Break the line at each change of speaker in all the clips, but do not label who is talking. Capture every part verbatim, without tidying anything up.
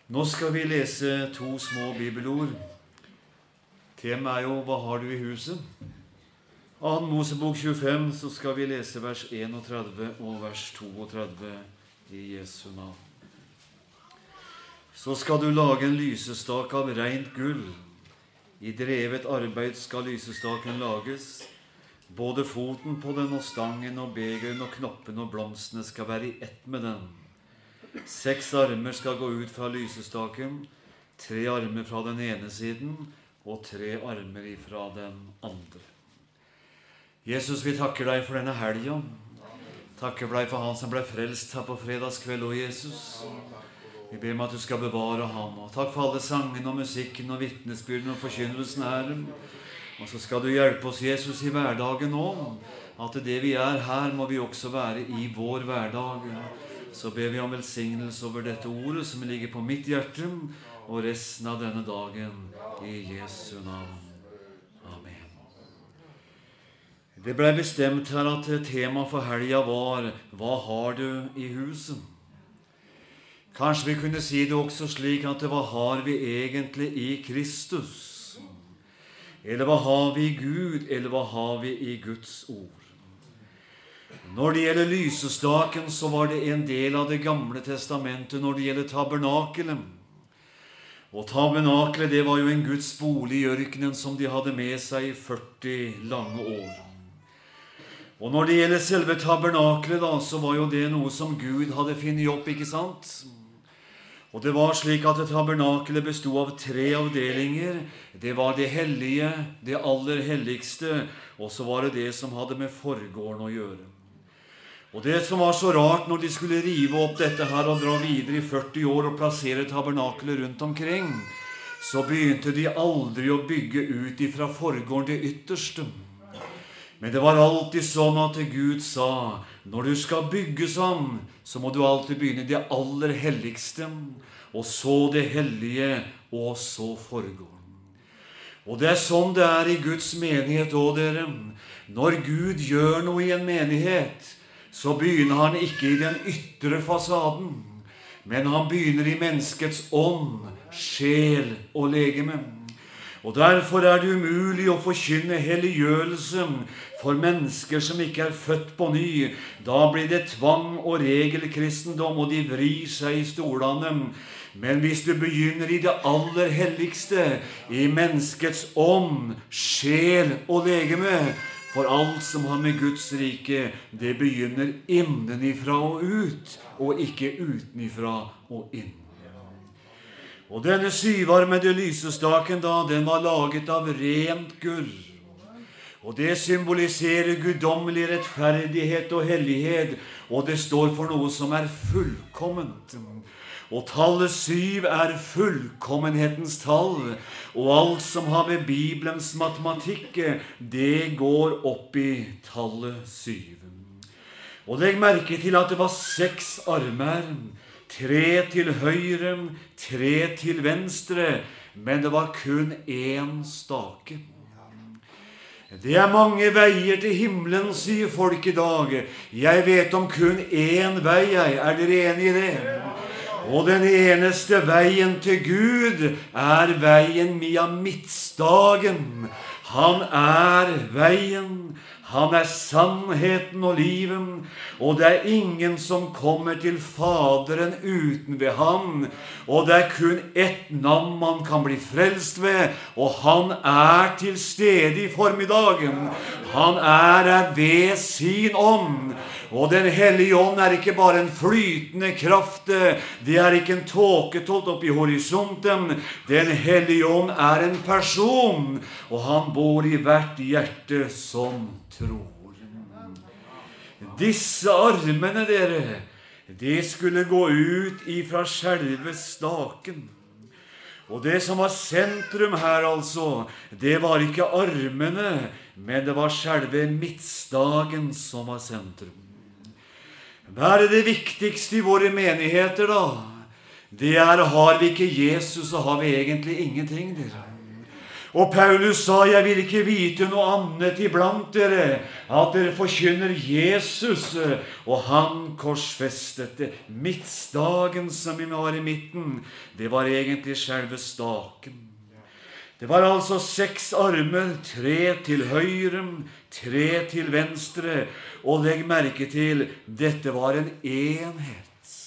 Nå skal vi lese to små bibelord. Temaet er jo, hva har du i huset? Annen Mosebok tjuefem, så skal vi lese vers enogtredve og vers toogtredve i Jesu navn. Så skal du lage en lysestak av rent gull. I drevet arbeid skal lysestaken lages. Både foten på den og stangen og begeren og knoppen og blomstene skal være i ett med den. Seks armer skal gå ut fra lysestaken, tre armer fra den ene siden og tre armer fra den andre. Jesus, vi takker deg for denne helgen. Takker for deg for han som ble frelst her på fredagskveld, og Jesus. Vi ber om at du skal bevare ham. Og takk for alle sangene og musikken og vittnesbyrden og forkynnelsen her. Og så skal du hjelpe oss, Jesus, i hverdagen nå. At det vi er her, må vi også være i vår hverdag. Så ber vi om velsignelse over dette ordet som ligger på mitt hjerte, og resten av denne dagen i Jesu navn. Amen. Det ble bestemt her at tema for helga var «Hva har du i huset?» Kanskje vi kunne si det også slik at «Hva har vi egentlig i Kristus?» Eller «Hva har vi i Gud?» Eller «Hva har vi i Guds ord?» Når det gjelder lysestaken, så var det en del av det gamle testamentet når det gjelder tabernakelen. Og tabernakelen, det var jo en Guds bolig i ørkenen som de hadde med seg i førti lange år. Og når det gjelder selve tabernakelen, da, så var jo det noe som Gud hadde finnet opp, ikke sant? Og det var slik at tabernakelen bestod av tre avdelinger. Det var det hellige, det aller helligste, og så var det det som hadde med forgården å gjøre. Og det som var så rart når de skulle rive opp dette her og dra videre i førti år og plassere tabernakelet rundt omkring, så begynte de aldri å bygge ut ifra forgården det ytterste. Men det var alltid sånn at Gud sa, når du skal bygge sånn, så må du alltid begynne det aller helligste, og så det hellige, og så forgården. Og det er sånn det er i Guds menighet også, dere. Når Gud gjør noe i en menighet, så begynner han ikke i den ytre fasaden, men han begynner i menneskets ånd, sjel og legeme. Og derfor er det umulig å forkynne helliggjørelse for mennesker som ikke er født på ny. Da blir det tvang og regelkristendom, og de vrir seg i stolene. Men hvis du begynner i det aller helligste, i menneskets ånd, sjel og legeme, for alt som har med Guds rike, det begynner innenifra og ut, og ikke utenifra og inn. Og denne syvarmede lysestaken da, den var laget av rent gull. Og det symboliserer guddommelig rettferdighet og hellighet, og det står for noe som er fullkomment. Og tallet syv er fullkommenhetens tall, og alt som har med Bibelens matematikk, det går opp i tallet syv. Og legg merke til at det var seks armer, tre til høyre, tre til venstre, men det var kun én stake. Det er mange veier til himmelen, sier folk i dag. Jeg vet om kun én vei, jeg. Er dere enige i det? Og den eneste veien til Gud er veien via midtstagen. Han er veien, han er sannheten og livet, og det er ingen som kommer til Faderen uten ved ham. Og det er kun ett navn man kan bli frelst ved, og han er til stede i formiddagen. Han er der ved sin ånd. Og den hellige ånd er ikke bare en flytende kraft, det er ikke en tåketolt opp i horisonten. Den hellige ånd er en person, og han bor i hvert hjerte som tror. Disse armene, dere, de skulle gå ut ifra selve staken. Og det som var sentrum her altså, det var ikke armene, men det var selve midtstagen som var sentrum. Hva er det viktigste i våre menigheter da? Det er, har vi ikke Jesus, så har vi egentlig ingenting, dere. Og Paulus sa, jeg vil ikke vite noe annet iblant dere, at dere forkynner Jesus, og han korsfestet. Midtstagen som vi har i midten, det var egentlig selve staken. Det var altså seks armer, tre til høyre, tre til venstre, og legg merke til, dette var en enhet.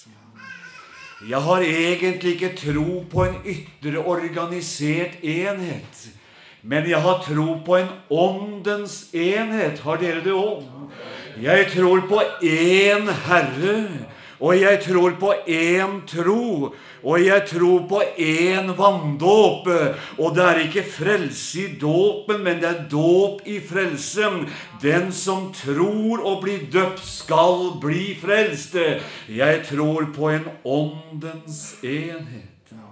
Jeg har egentlig ikke tro på en ytre organisert enhet, men jeg har tro på en åndens enhet. Har dere det også? Jeg tror på en Herre, og jeg tror på en tro, og jeg tror på en vanndåp, og det er ikke frelse i dåpen, men det er dåp i frelsen. Den som tror og blir døpt skal bli frelst. Jeg tror på en åndens enhet.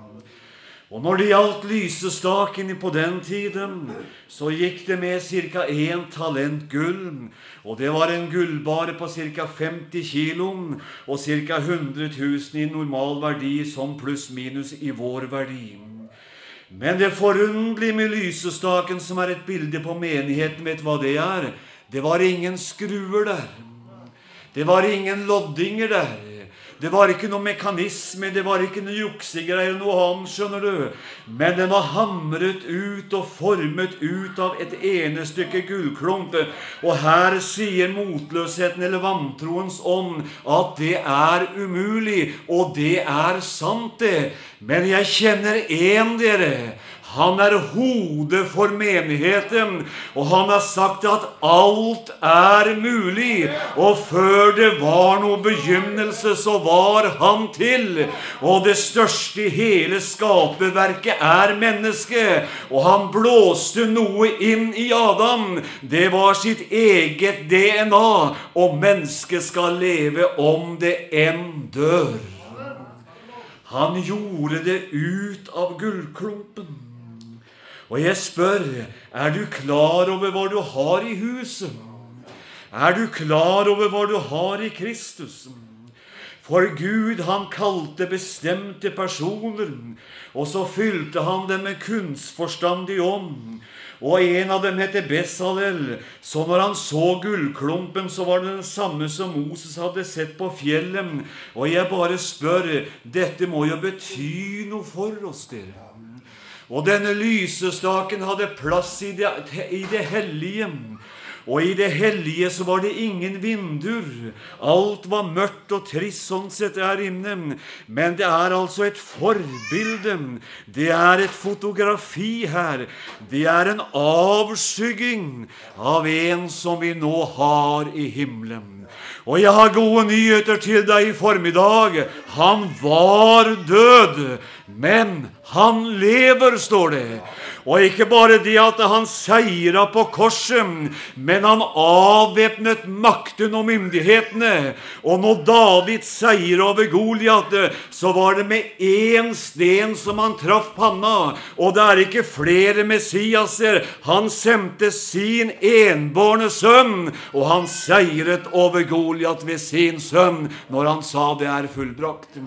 Og når det gjaldt lysestaken på den tiden, så gikk det med cirka en talent gull, og det var en gullbare på cirka femti kilo, og cirka hundre tusen i normal verdi, som pluss minus i vår verdi. Men det forunderlige med lysestaken, som er et bilde på menigheten, vet hva det er? Det var ingen skruer der. Det var ingen loddinger der. Det var ikke noe mekanisme, det var ikke noe juksegreier, noe ham, skjønner du. Men den var hamret ut og formet ut av et ene stykke gullklump. Og her sier motløsheten eller vantroens ånd at det er umulig, og det er sant det. Men jeg kjenner en, dere. Han er hodet for menigheten, og han har sagt at alt er mulig, og før det var noe begynnelse, så var han til. Og det største i hele skaperverket er mennesket, og han blåste noe inn i Adam. Det var sitt eget D N A, og mennesket skal leve om det enn dør. Han gjorde det ut av gullklumpen. Og jeg spør, er du klar over hva du har i huset? Er du klar over hva du har i Kristus? For Gud, han kalte bestemte personer, og så fylte han dem med kunstforstandig ånd. Og en av dem heter Besalel, så når han så gullklumpen, så var det den samme som Moses hadde sett på fjellet. Og jeg bare spør, dette må jo bety noe for oss, dere. Og denne lysestaken hadde plass i det, i det hellige. Og i det hellige så var det ingen vinduer. Alt var mørkt og trist sånn sett her inne. Men det er altså et forbilde. Det er et fotografi her. Det er en avskygging av en som vi nå har i himmelen. Og jeg har gode nyheter til deg i formiddag. Han var død, men han lever, står det. Og ikke bare det at han seiret på korset, men han avvæpnet makten og myndighetene. Og når David seiret over Goliat, så var det med en sten som han traff panna. Og det er ikke flere messiaser. Han sendte sin enbårne sønn, og han seiret over Goliat ved sin sønn, når han sa det er fullbrakt.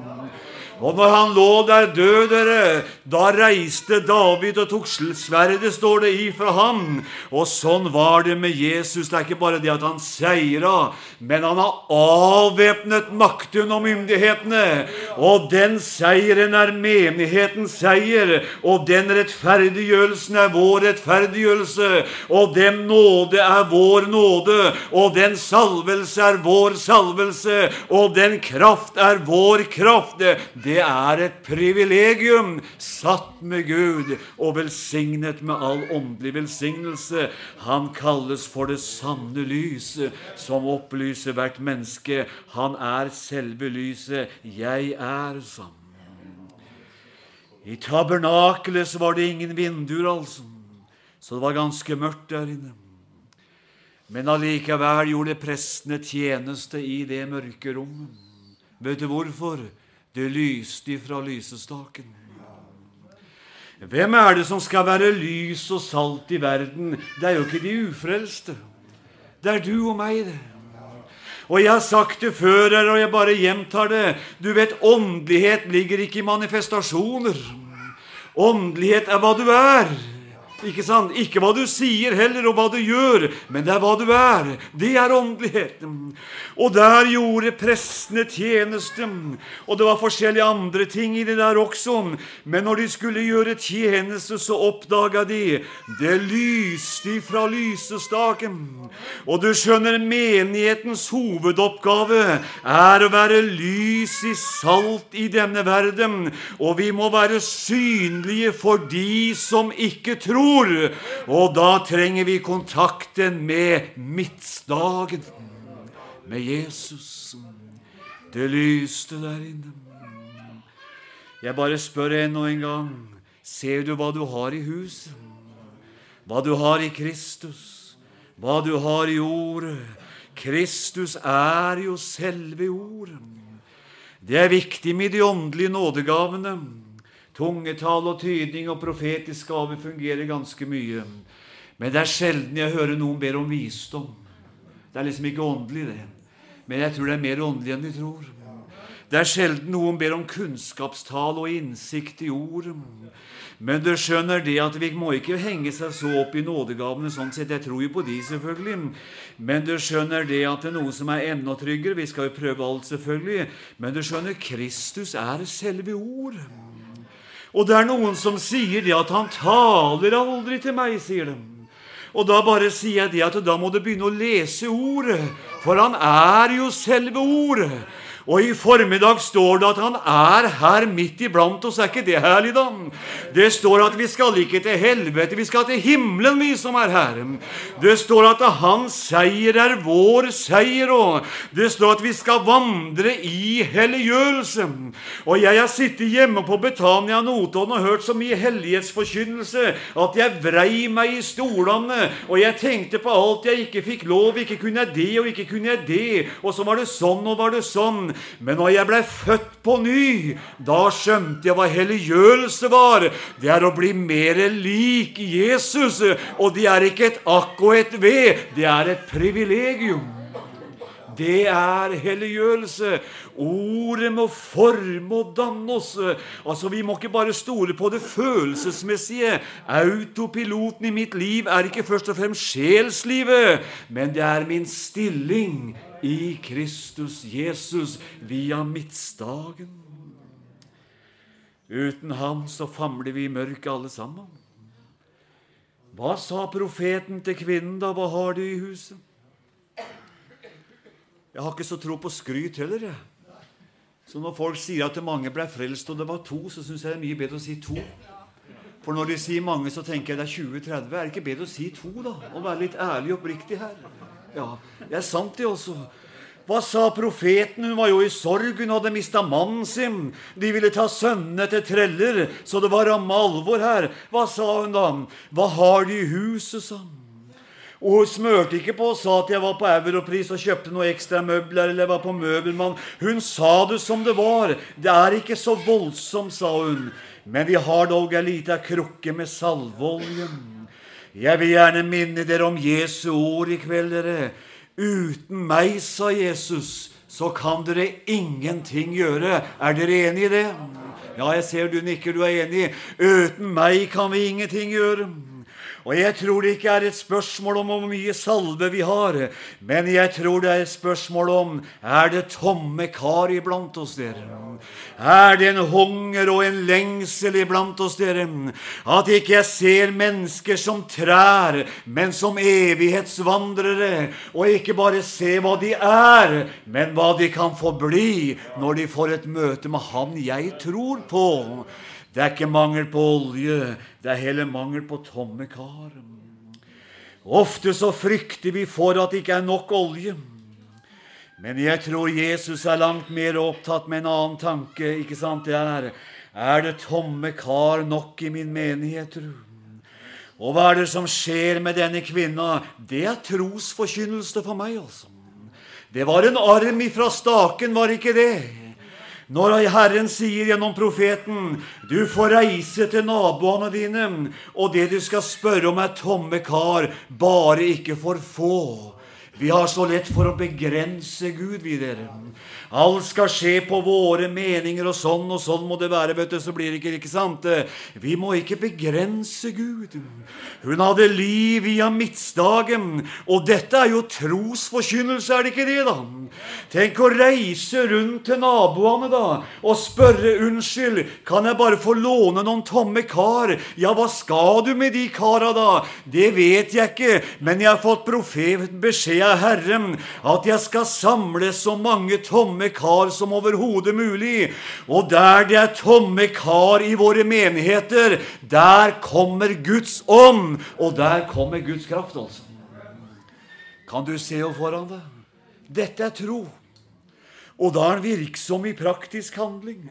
Og når han lå der død, dere, da reiste David og tok sverdet, står det, ifra ham. Og sånn var det med Jesus. Det er ikke bare det at han seiret, men han har avvæpnet makten og myndighetene. Og den seieren er menighetens seier, og den rettferdiggjørelsen er vår rettferdiggjørelse, og den nåde er vår nåde, og den salvelse er vår salvelse, og den kraft er vår kraft. Det er et privilegium, satt med Gud og velsignet med all åndelig velsignelse. Han kalles for det sanne lyset, som opplyser hvert menneske. Han er selve lyset. Jeg er sammen. I tabernakelet så var det ingen vinduer, altså. Så det var ganske mørkt der inne. Men allikevel gjorde prestene tjeneste i det mørke rommet. Vet du hvorfor? Det lyste fra lysestaken. Hvem er det som skal være lys og salt i verden? Det er jo ikke de ufrelste. Det er du og meg, det. Og jeg har sagt det før her, og jeg bare gjentar det. Du vet, åndelighet ligger ikke i manifestasjoner. Åndelighet er hva du er. Ikke sant? Ikke hva du sier heller, og hva du gjør, men det er hva du er. Det er åndeligheten. Og der gjorde prestene tjeneste, og det var forskjellige andre ting i det der også. Men når de skulle gjøre tjeneste, så oppdaget de, det lyste fra lysestaken. Og du skjønner, menighetens hovedoppgave er å være lys i salt i denne verden, og vi må være synlige for de som ikke tror. Og da trenger vi kontakten med midtsdagen, med Jesus. Det lyste der inne. Jeg bare spør enda en gang, ser du hva du har i huset? Hva du har i Kristus? Hva du har i ordet? Kristus er jo selve ordet. Det er viktig med de åndelige nådegavene. Tungetall og tydning og profetisk gave fungerer ganske mye. Men det er sjelden jeg hører noen ber om visdom. Det er liksom ikke åndelig det. Men jeg tror det er mer åndelig enn de tror. Det er sjelden noen ber om kunnskapstall og innsikt i ordet. Men du skjønner det at vi må ikke henge seg så opp i nådegavene sånn sett. Jeg tror jo på de selvfølgelig. Men du skjønner det at det er noe som er enda tryggere. Vi skal jo prøve alt selvfølgelig. Men du skjønner, Kristus er selve ordet. Og det er noen som sier det at han taler aldri til meg, sier de. Og da bare sier jeg det at da må du begynne å lese ordet, for han er jo selve ordet. Og i formiddag står det at han er her midt iblant oss. Er ikke det herlig da? Det står at vi skal ikke til helvete, vi skal til himmelen, vi som er her. Det står at hans seier er vår seier, og det står at vi skal vandre i helliggjørelse. Og jeg har sittet hjemme på Betania Notodden og hørt så mye hellighetsforkynnelse at jeg vrei meg i stolene, og jeg tenkte på alt jeg ikke fikk lov, ikke kunne jeg det, og ikke kunne jeg det, og så var det sånn, og var det sånn. Men når jeg ble født på ny, da skjønte jeg hva helliggjørelse var. Det er å bli mer lik Jesus, og det er ikke et akk og et ved, det er et privilegium. Det er helliggjørelse. Ordet må forme og danne oss. Altså, vi må ikke bare stole på det følelsesmessige. Autopiloten i mitt liv er ikke først og fremst sjelslivet, men det er min stilling i Kristus Jesus via midtsdagen. Uten ham så famler vi i mørket alle sammen. Hva sa profeten til kvinnen da? Hva har du i huset? Jeg har ikke så tro på skryt heller, jeg. Så når folk sier at det mange ble frelst og det var to, så synes jeg det er mye bedre å si to. For når de sier mange, så tenker jeg det er tjue tretti. Er det ikke bedre å si to da? Og være litt ærlig og oppriktig her. Ja, det er sant det også. Hva sa profeten? Hun var jo i sorg, hun hadde mistet mannen sin. De ville ta sønnene til treller, så det var ramme alvor her. Hva sa hun da? Hva har de i huset, sa hun? Og hun smørte ikke på og sa at jeg var på Europris og kjøpte noe ekstra møbler, eller var på Møbelmann. Hun sa det som det var. Det er ikke så voldsomt, sa hun. Men vi har dog en liten krukke med salvolje. Jeg vil gjerne minne dere om Jesu ord i kveld, dere. Uten meg, sa Jesus, så kan dere ingenting gjøre. Er dere enige i det? Ja, jeg ser du nikker, du er enig. Uten meg kan vi ingenting gjøre. Og jeg tror det ikke er et spørsmål om hvor mye salve vi har, men jeg tror det er et spørsmål om, er det tomme kar iblant oss, dere? Er det en hunger og en lengsel iblant oss, dere? At ikke jeg ser mennesker som trær, men som evighetsvandrere, og ikke bare se hva de er, men hva de kan få bli når de får et møte med han jeg tror på. Det er ikke mangel på olje, det er heller mangel på tomme kar. Ofte så frykter vi for at det ikke er nok olje. Men jeg tror Jesus er langt mer opptatt med en annen tanke, ikke sant det er? Er det tomme kar nok i min menighet, tro? Og hva er det som skjer med denne kvinna? Det er trosforkynnelse for meg, altså. Det var en arm ifra staken, var ikke det? Når Herren sier gjennom profeten, du får reise til naboene dine, og det du skal spørre om er tomme kar, bare ikke for få. Vi har så lett for å begrense Gud, vi dere. Alt skal skje på våre meninger, og sånn og sånn må det være, vet du, så blir det ikke, ikke sant? Vi må ikke begrense Gud. Hun hadde liv via midtsdagen, og dette er jo trosforkynnelse, er det ikke det da? Tenk å reise rundt til naboene da, og spørre, unnskyld, kan jeg bare få låne noen tomme kar? Ja, hva skal du med de kara da? Det vet jeg ikke, men jeg har fått profet beskjed av Herren, at jeg skal samle så mange tomme kar som overhodet mulig. Og der det er tomme kar i våre menigheter, der kommer Guds ånd, og der kommer Guds kraft altså. Kan du se henne foran deg? Dette er tro. Og da er han virksom i praktisk handling.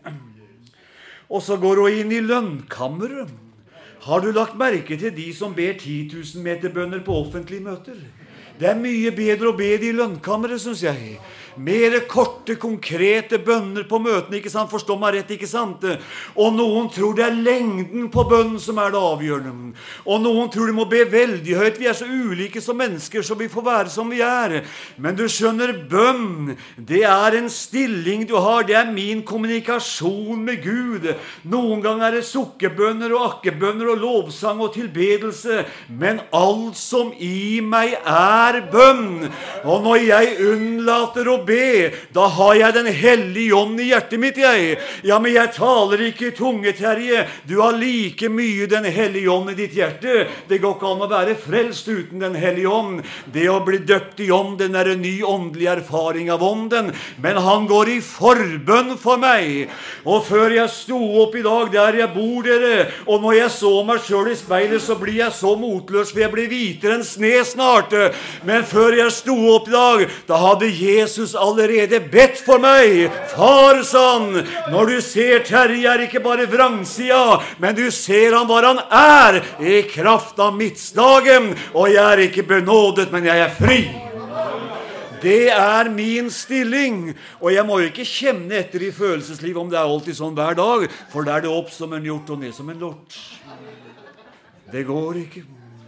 Og så går hun inn i lønnkammeret. Har du lagt merke til de som ber ti tusen meter bønner på offentlige møter? Det er mye bedre å be det i lønnkammeret, synes jeg. Mere korte, konkrete bønner på møtene, ikke sant? Forstå meg rett, ikke sant? Og noen tror det er lengden på bønnen som er det avgjørende. Og noen tror de må be veldig høyt. Vi er så ulike som mennesker, så vi får være som vi er. Men du skjønner, bønn, det er en stilling du har. Det er min kommunikasjon med Gud. Noen ganger er det sukkerbønner og akkebønner og lovsang og tilbedelse. Men alt som i meg er bønn. Og når jeg unnlater å be, da har jeg den hellige ånd i hjertet mitt, jeg. Ja, men jeg taler ikke i tunge, Terje. Du har like mye den hellige ånd i ditt hjerte. Det går ikke an å være frelst uten den hellige ånd. Det å bli døpt i ånd, den er en ny åndelig erfaring av ånden. Men han går i forbønn for meg. Og før jeg sto opp i dag der jeg bor, dere, og når jeg så meg selv i speilet, så blir jeg så motløs, for jeg blir hvitere enn sne snart. Men før jeg sto opp i dag, da hadde Jesus allerede bedt for meg. Far, sa han, når du ser Terje er ikke bare vrangsida, men du ser han hva han er, i kraft av midtsdagen, og jeg er ikke benådet, men jeg er fri. Det er min stilling, og jeg må jo ikke kjenne etter i følelsesliv om det er alltid sånn hver dag, for da er det opp som en hjort og ned som en lort. Det går ikke.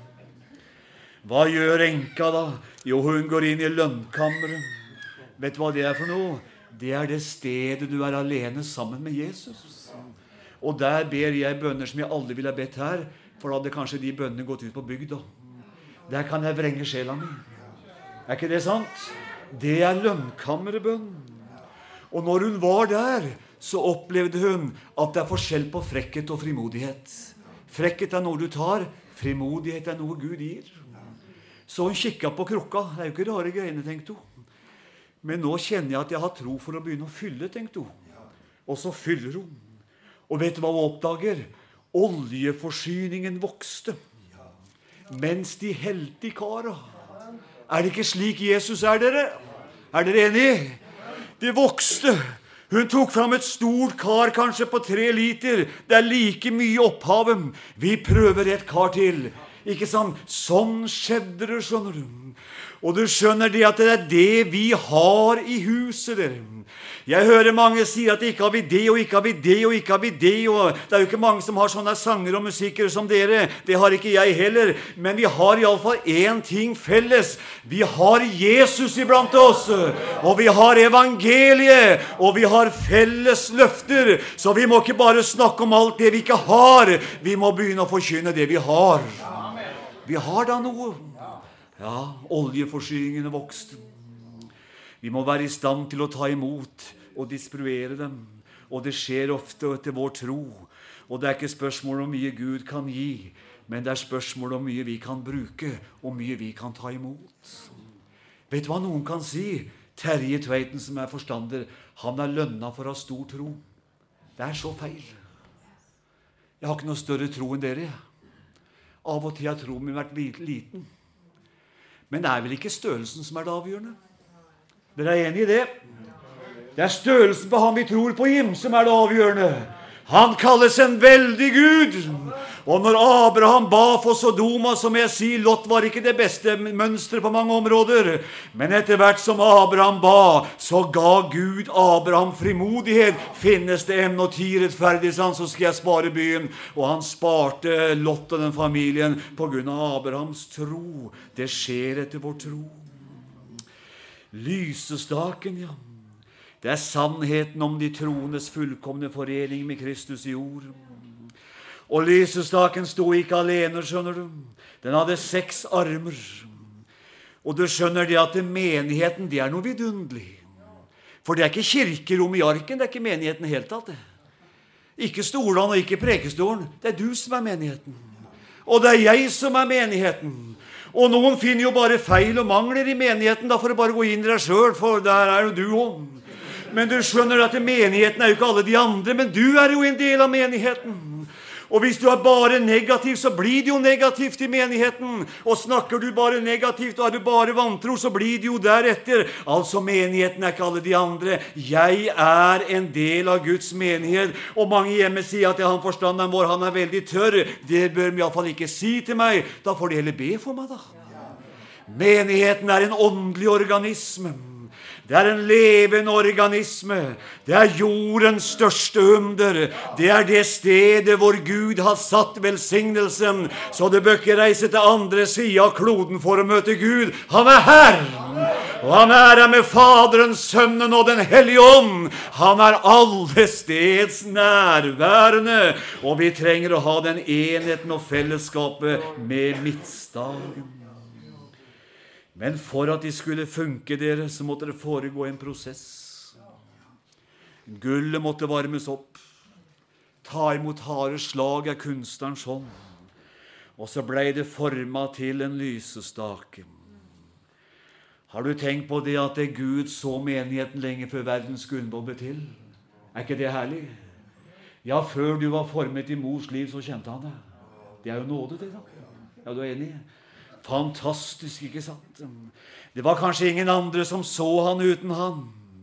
Hva gjør enka da? Jo, hun går inn i lønnkammeret. Vet du hva det er for noe? Det er det stedet du er alene sammen med Jesus. Og der ber jeg bønner som jeg aldri ville ha bedt her, for da hadde kanskje de bønnene gått ut på bygda. Der kan jeg vrenge sjela mi. Er ikke det sant? Det er lønnkammerbønn. Og når hun var der, så opplevde hun at det er forskjell på frekkhet og frimodighet. Frekkhet er noe du tar, frimodighet er noe Gud gir. Så hun kikket på krukka. Det er jo ikke rare greiene, tenkte hun. Men nå kjenner jeg at jeg har tro for å begynne å fylle, tenkte hun. Og så fyller hun. Og vet du hva hun oppdager? Oljeforsyningen vokste. Mens de helte i kara. Er det ikke slik Jesus er, dere? Er dere enige? Det vokste. Hun tok fram et stort kar, kanskje på tre liter. Det er like mye opphavet. Vi prøver et kar til. Ikke sant? Sånn skjedde det, skjønner du. Og du skjønner det at det er det vi har i huset, dere. Jeg hører mange si at ikke har vi det, og ikke har vi det, og ikke har vi det. Og det er jo ikke mange som har sånne sanger og musikker som dere. Det har ikke jeg heller. Men vi har i alle fall en ting felles. Vi har Jesus iblant oss. Og vi har evangeliet. Og vi har felles løfter. Så vi må ikke bare snakke om alt det vi ikke har. Vi må begynne å forkynne det vi har. Vi har da noe. Ja, oljeforsyningene vokste. Vi må være i stand til å ta imot og distribuere dem. Og det skjer ofte etter vår tro. Og det er ikke spørsmål om mye Gud kan gi, men det er spørsmål om mye vi kan bruke, og mye vi kan ta imot. Vet du hva noen kan si? Terje Tveiten, som er forstander, han er lønna for å ha stor tro. Det er så feil. Jeg har ikke noe større tro enn dere. Av og til har troen min vært liten. Men det er vel ikke størrelsen som er det avgjørende? Dere er enige i det? Det er størrelsen på han vi tror på him som er det avgjørende. Han kalles en veldig Gud. Og når Abraham ba for Sodoma, som jeg sier, Lot var ikke det beste mønstret på mange områder. Men etter hvert som Abraham ba, så ga Gud Abraham frimodighet. Finnes det en og ti rettferdige, så skal jeg spare byen. Og han sparte Lot og den familien på grunn av Abrahams tro. Det skjer etter vår tro. Lysestaken, ja. Det er sannheten om de troendes fullkomne forening med Kristus i jord. Og lysestaken sto ikke alene, skjønner du. Den hadde seks armer. Og du skjønner det at menigheten, det er noe vidunderlig. For det er ikke kirkerom i arken, det er ikke menigheten helt tatt det. Ikke stolen og ikke prekestolen, det er du som er menigheten. Og det er jeg som er menigheten. Og noen finner jo bare feil og mangler i menigheten, da får du bare gå inn i deg selv, for der er jo du også. Men du skjønner at menigheten er jo ikke alle de andre, men du er jo en del av menigheten. Og hvis du er bare negativ, så blir det jo negativt i menigheten. Og snakker du bare negativt, og er du bare vantro, så blir det jo deretter. Altså, menigheten er ikke alle de andre. Jeg er en del av Guds menighet. Og mange hjemme sier at ja, han forstanderen vår, han er veldig tørr. Det bør de i hvert fall ikke si til meg. Da får de heller be for meg, da. Menigheten er en åndelig organisme. Det er en levende organisme. Det er jordens største under. Det er det stedet hvor Gud har satt velsignelsen. Så du bør ikke reise til andre siden av kloden for å møte Gud. Han er her. Og han er her med Faderen, Sønnen og Den Hellige Ånd. Han er alle steds nærværende. Og vi trenger å ha den enheten og fellesskapet med midtstaden. Men for at de skulle funke dere, så måtte det foregå en prosess. Gullet måtte varmes opp. Ta imot harde slag av kunstnerens hånd. Og så ble det formet til en lysestake. Har du tenkt på det at det Gud så menigheten lenge før verdens grunnvoll ble til? Er ikke det herlig? Ja, før du var formet i mors liv, så kjente han det. Det er jo nåde, det da. Ja, du er enig? Fantastisk, ikke sant? Det var kanskje ingen andre som så han uten han.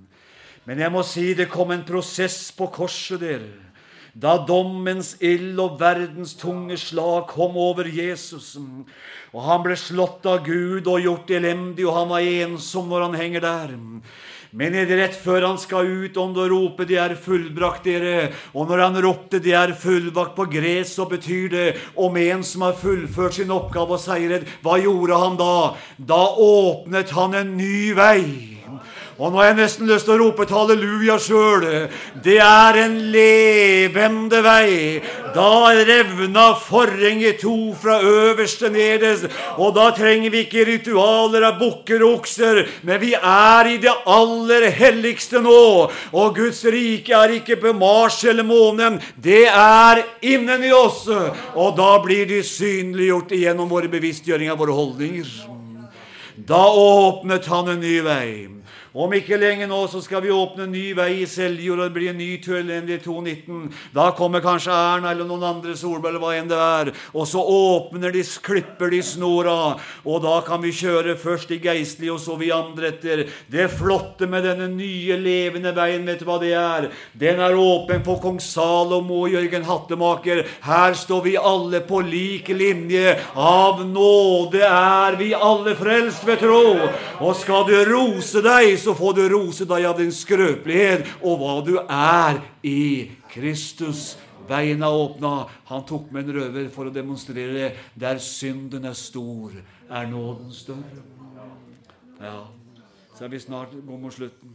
Men jeg må si, det kom en prosess på korset der. Da dommens ild og verdens tunge slag kom over Jesus. Og han ble slått av Gud og gjort elendig, og han var ensom når han henger der. Men er det rett før han skal ut om å rope, det er fullbrakt dere. Og når han ropte, det er fullbrakt på gresk, så betyr det om en som har fullført sin oppgave og seiret. Hva gjorde han da? Da åpnet han en ny vei. Og nå har jeg nesten lyst til å rope et halleluja selv. Det er en levende vei. Da revna forhenget to fra øverste nedes. Og da trenger vi ikke ritualer av bukker og okser, men vi er i det aller helligste nå. Og Guds rike er ikke på Mars eller månen. Det er innen i oss. Og da blir de synliggjort gjennom våre bevisstgjøring av våre holdninger. Da åpnet han en ny vei. Om ikke lenge nå så skal vi åpne en ny vei i Seljord, og det blir en ny tull enn i to nitten. Da kommer kanskje Erna eller noen andre Solberg eller hva enn det er. Og så åpner de, klipper de snora, og da kan vi kjøre først de geistlige og så vi andre etter. Det flotte med denne nye levende veien, vet du hva det er? Den er åpen for kong Salomo og Jørgen Hattemaker. Her står vi alle på like linje. Av nåde er vi alle frelst ved tro. Og skal du rose deg, så får du rose deg av din skrøpelighet og hva du er i Kristus. Veien er åpnet. Han tok med en røver for å demonstrere. Der synden er stor, er nåden større. Ja, så er vi snart gå mot slutten.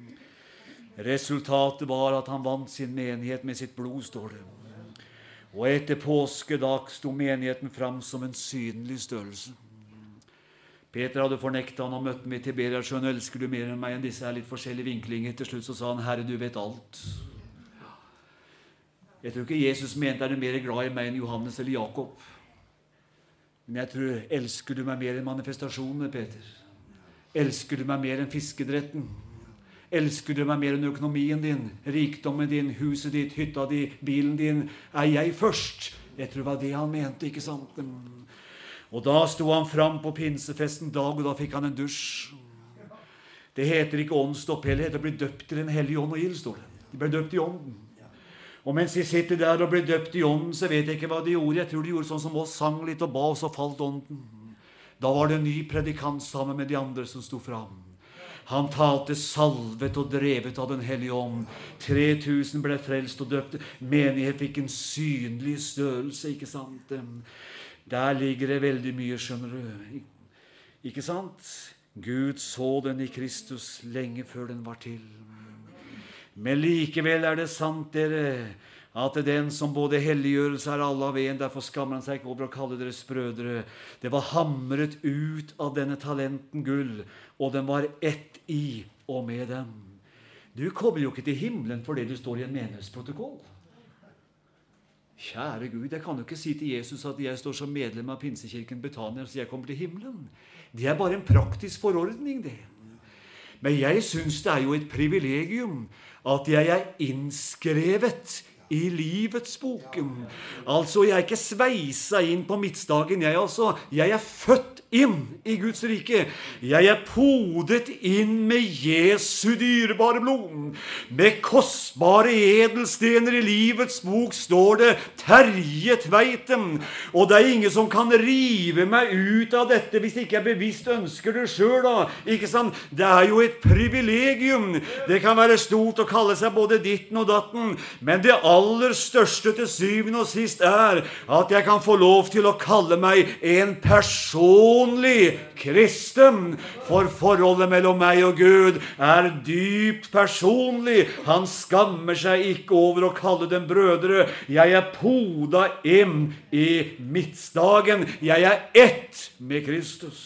Resultatet var at han vant sin menighet med sitt blod, står det. Og etter påskedag sto menigheten fram som en synlig størrelse. Peter hadde fornektet han og møtte meg til Tiberiasjøen. Elsker du mer enn meg enn disse er litt forskjellige vinklinger? Til slutt så sa han, Herre, du vet alt. Jeg tror ikke Jesus mente er du mer glad i meg enn Johannes eller Jakob. Men jeg tror, elsker du meg mer enn manifestasjonene, Peter? Elsker du meg mer enn fiskedretten? Elsker du meg mer enn økonomien din, rikdommen din, huset ditt, hytta di, bilen din? Er jeg først? Jeg tror det var det han mente, ikke sant? Og da sto han fram på pinsefesten dag, og da fikk han en dusj. Det heter ikke åndsdåp heller, det heter å bli døpt til en hellig ånd og ild, står det. De ble døpt i ånden. Og mens de sitter der og ble døpt i ånden, så vet jeg ikke hva de gjorde. Jeg tror de gjorde sånn som oss, sang litt og ba, og så falt ånden. Da var det en ny predikant sammen med de andre som sto fram. Han talte salvet og drevet av den hellige ånd. tre tusen ble frelst og døpt. Menighet fikk en synlig størrelse, ikke sant? Der ligger det veldig mye, skjønner du. Ikke sant? Gud så den i Kristus lenge før den var til. Men likevel er det sant, dere, at den som både helliggjøres er alle av en, derfor skammer han seg ikke over å kalle deres brødre. Det var hamret ut av denne talenten gull, og den var ett i og med dem. Du kommer jo ikke til himmelen fordi du står i en menighetsprotokoll. Kjære Gud, jeg kan jo ikke si til Jesus at jeg står som medlem av Pinsekirken Betania, så jeg kommer til himmelen. Det er bare en praktisk forordning, det. Men jeg synes det er jo et privilegium at jeg er innskrevet i livets boken. Altså, jeg er ikke sveisa inn på midtdagen, jeg altså. Jeg er født inn i Guds rike. Jeg er podet inn med Jesu dyrebare blod. Med kostbare edelstener i livets bok står det Terje Tveiten. Og det er ingen som kan rive meg ut av dette hvis ikke jeg bevisst ønsker det selv da. Ikke sant? Det er jo et privilegium. Det kan være stort å kalle seg både ditten og datten, men det aller største til syvende og sist er at jeg kan få lov til å kalle meg en person kristen, for forholdet mellom meg og Gud er dypt personlig. Han skammer seg ikke over å kalle dem brødre. Jeg er poda inn i midtdagen. Jeg er ett med Kristus.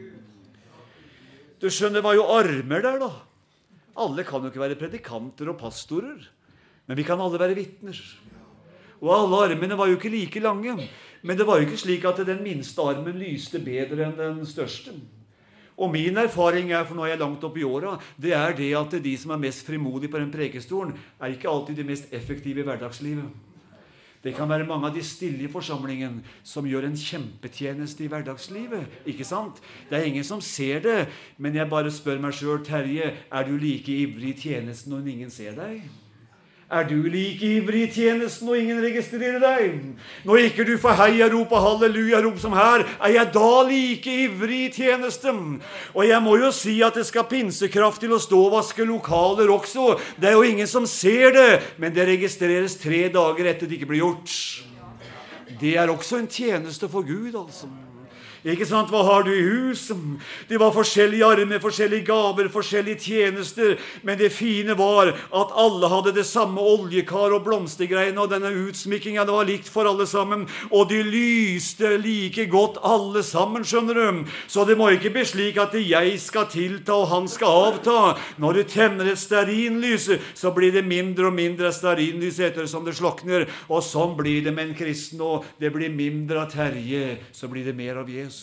Du skjønner, det var jo armer der da. Alle kan jo ikke være predikanter og pastorer, men vi kan alle være vittner. Og alle armene var jo ikke like lange, men det var jo ikke slik at den minste armen lyste bedre enn den største. Og min erfaring er, for nå er jeg langt opp i åra, det er det at de som er mest frimodige på den prekestolen, er ikke alltid de mest effektive i hverdagslivet. Det kan være mange av de stille i forsamlingen som gjør en kjempetjeneste i hverdagslivet, ikke sant? Det er ingen som ser det, men jeg bare spør meg selv, Terje, er du like ivrig i tjenesten når ingen ser deg? Er du like ivrig i tjenesten og ingen registrerer deg? Når ikke du får heia-rop og halleluja-rop som her, er jeg da like ivrig i tjenesten? Og jeg må jo si at det skal pinsekraft til å stå og vaske lokaler også. Det er jo ingen som ser det, men det registreres tre dager etter det ikke blir gjort. Det er også en tjeneste for Gud, altså. Ikke sant? Hva har du i huset? Det var forskjellige armer, forskjellige gaver, forskjellige tjenester, men det fine var at alle hadde det samme oljekar og blomstergreiene, og denne utsmykkingen, det var likt for alle sammen, og de lyste like godt alle sammen, skjønner du? Så det må ikke bli slik at jeg skal tilta og han skal avta. Når du tenner et stearinlys, så blir det mindre og mindre stearinlys etter som det slokner, og sånn blir det med en kristen, og det blir mindre av Terje, så blir det mer av Jesus.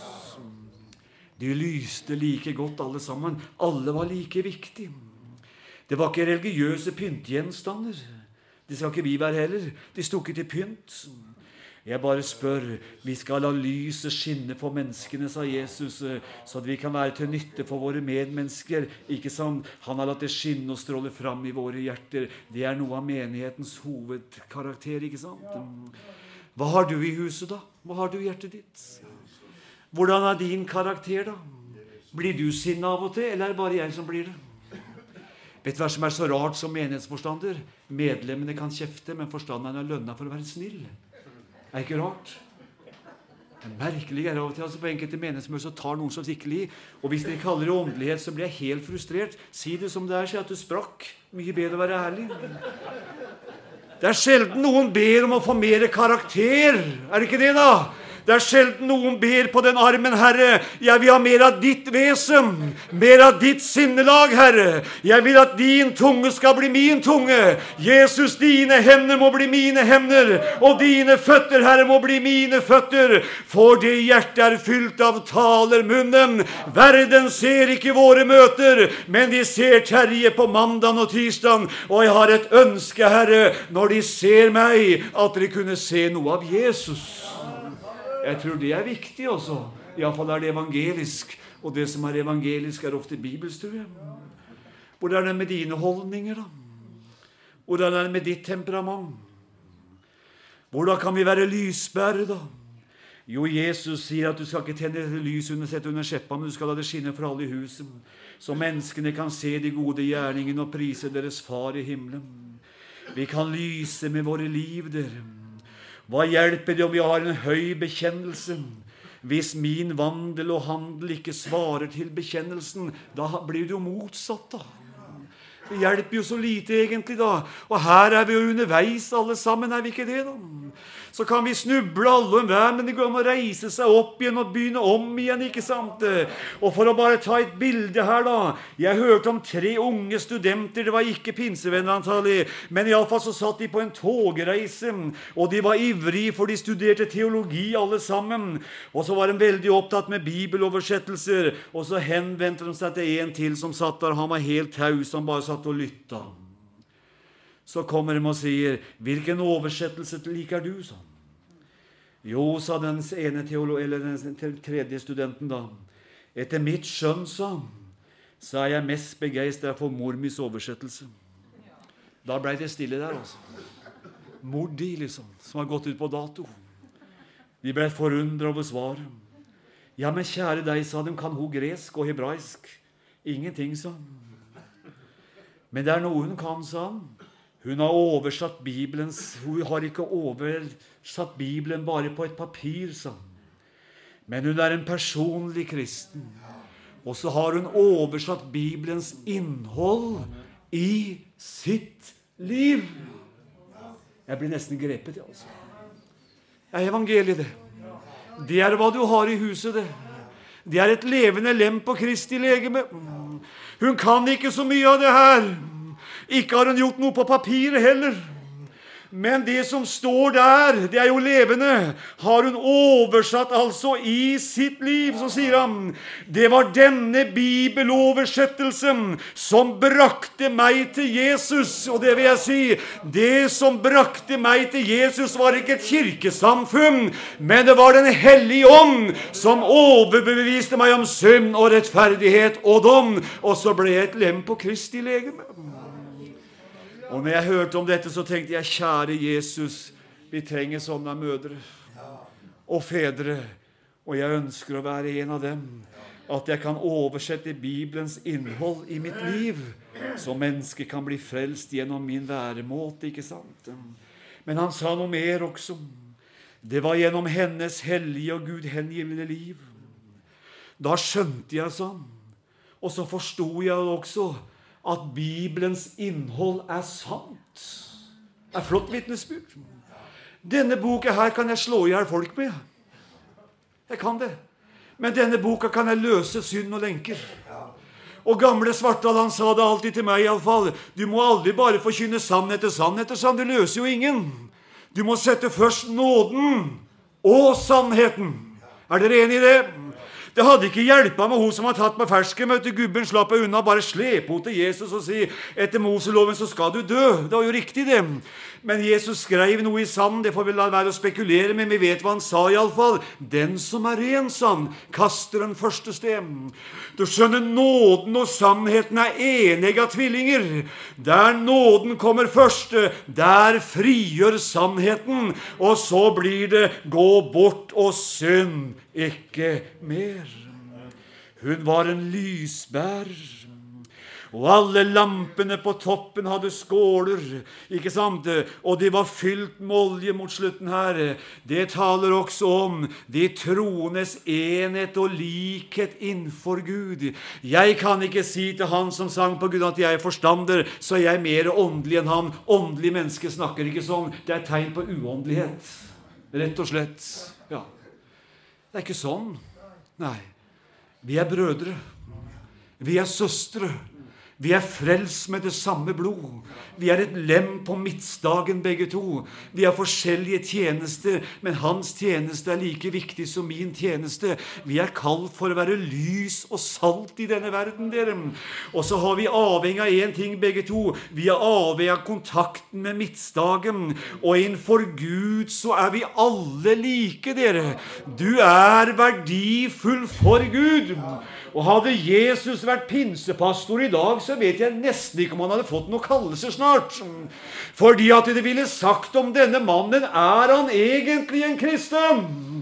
De lyste like godt alle sammen. Alle var like viktige. Det var ikke religiøse pyntgjenstander. Det skal ikke vi være heller. De stod ikke til pynt. Jeg bare spør, vi skal la lyset skinne for menneskene, sa Jesus, så at vi kan være til nytte for våre medmennesker. Ikke sånn, han har latt det skinne og stråle fram i våre hjerter. Det er noe av menighetens hovedkarakter, ikke sant? Hva har du i huset da? Hva har du i hjertet ditt? Hvordan er din karakter da? Blir du sinne av og til, eller er det bare jeg som blir det? Vet du hva som er så rart som menighetsforstander? Medlemmene kan kjefte, men forstanderen er lønnet for å være snill. Er ikke rart? Det er merkelig er av og til, altså på enkelte menighetsmøter så tar noen så virkelig, og hvis dere kaller det åndelighet, så blir jeg helt frustrert. Si det som det er, si at du sprakk. Mye bedre å være ærlig. Det er sjelden noen ber om å få mer karakter. Er det ikke det da? Det er sjelden noen ber på den armen, Herre. Jeg vil ha mer av ditt vesen, mer av ditt sinnelag, Herre. Jeg vil at din tunge skal bli min tunge. Jesus, dine hender må bli mine hender, og dine føtter, Herre, må bli mine føtter. For det hjertet er fylt av talermunnen. Verden ser ikke våre møter, men de ser Terje på mandag og tirsdag. Og jeg har et ønske, Herre, når de ser meg, at de kunne se noe av Jesus. Jeg tror det er viktig også. I alle fall er det evangelisk. Og det som er evangelisk er ofte bibelsk, tror jeg. Hvordan er det med dine holdninger da? Hvordan er det med ditt temperament? Hvordan kan vi være lysbærere da? Jo, Jesus sier at du skal ikke tenne lys under sett under skjeppa, men du skal la det skinne for alle i huset. Så menneskene kan se de gode gjerningene og prise deres far i himmelen. Vi kan lyse med våre liv, dere. Hva hjelper det om vi har en høy bekjennelse? Hvis min vandel og handel ikke svarer til bekjennelsen, da blir det jo motsatt da. Det hjelper jo så lite egentlig da. Og her er vi jo underveis alle sammen, er vi ikke det da? Så kan vi snuble alle om hver, men det går an å reise seg opp igjen og begynne om igjen, ikke sant? Og for å bare ta et bilde her da, jeg hørte om tre unge studenter, det var ikke pinsevenner antagelig, men i alle fall så satt de på en togreise, og de var ivrige for de studerte teologi alle sammen, og så var de veldig opptatt med bibeloversettelser, og så henvendte de seg til en til som satt der, han var helt taus, han bare satt og lytta. Så kommer de og sier, hvilken oversettelse liker du, sa han. Jo, sa den ene teolog, eller den tredje studenten da. Etter mitt skjønn, sa han, så er jeg mest begeistret for Mormis oversettelse. Da ble det stille der, altså. Mor di, liksom, som har gått ut på dato. De ble forundret over svaret. Ja, men kjære deg, sa de, kan hun gresk og hebraisk? Ingenting, sa han. Men det er noe hun kan, sa han. Hun har oversatt Bibelen, hun har ikke oversatt Bibelen bare på et papir, sa han. Men hun er en personlig kristen. Og så har hun oversatt Bibelens innhold i sitt liv. Jeg blir nesten grepet, ja, altså. Det er evangeliet, det. Det er hva du har i huset, det. Det er et levende lem på Kristi legeme. Hun kan ikke så mye av det her. Ikke har hun gjort noe på papiret heller. Men det som står der, det er jo levende. Har hun oversatt altså i sitt liv, så sier han, det var denne bibeloversettelsen som brakte meg til Jesus. Og det vil jeg si, det som brakte meg til Jesus var ikke et kirkesamfunn, men det var den hellige ånd som overbeviste meg om synd og rettferdighet og dom. Og så ble jeg et lem på Kristi legeme. Og når jeg hørte om dette, så tenkte jeg, kjære Jesus, vi trenger sånne mødre og fedre, og jeg ønsker å være en av dem, at jeg kan oversette Bibelens innhold i mitt liv, så mennesker kan bli frelst gjennom min væremåte, ikke sant? Men han sa noe mer også. Det var gjennom hennes hellige og Gud hengivende liv. Da skjønte jeg sånn, og så forstod jeg også, at Bibelens innhold er sant. Det er flott vittnesbyrd. Denne boka her kan jeg slå ihjel folk med. Jeg kan det. Men denne boka kan jeg løse synd og lenker. Og gamle Svartdal, han sa det alltid til meg i alle fall. Du må aldri bare forkynne sannhet til sannhet, det løser jo ingen. Du må sette først nåden og sannheten. Er dere enige i det? Det hadde ikke hjulpet med hun som har tatt med ferske, møtte gubben slapp jeg unna, bare slepe henne til Jesus og si, etter Moseloven så skal du dø. Det var jo riktig det. Men Jesus skrev noe i sand, det får vi la være å spekulere, men vi vet hva han sa i alle fall. Den som er ren sand, kaster den første sten. Du skjønner, nåden og sannheten er enige tvillinger. Der nåden kommer først, der frigjør sannheten, og så blir det gå bort og synd, ikke mer. Hun var en lysbærer. Og alle lampene på toppen hadde skåler, ikke sant? Og de var fylt med olje mot slutten her. Det taler også om de troendes enhet og likhet innenfor Gud. Jeg kan ikke si til han som sang på Gud at jeg er forstander, så jeg er mer åndelig enn han. Åndelig menneske snakker ikke sånn. Det er et tegn på uåndelighet. Rett og slett. Ja. Det er ikke sånn. Nei. Vi er brødre. Vi er søstre. Vi er frelst med det samme blod. Vi er et lem på midtdagen begge to. Vi har forskjellige tjenester, men hans tjeneste er like viktig som min tjeneste. Vi er kalt for å være lys og salt i denne verden, dere. Og så har vi avhengig av en ting begge to. Vi er avhengig av kontakten med midtdagen. Og innenfor Gud så er vi alle like, dere. Du er verdifull for Gud. Og hadde Jesus vært pinsepastor i dag, så vet jeg nesten ikke om han hadde fått noe kallelse snart. Fordi at det ville sagt om denne mannen, er han egentlig en kristen?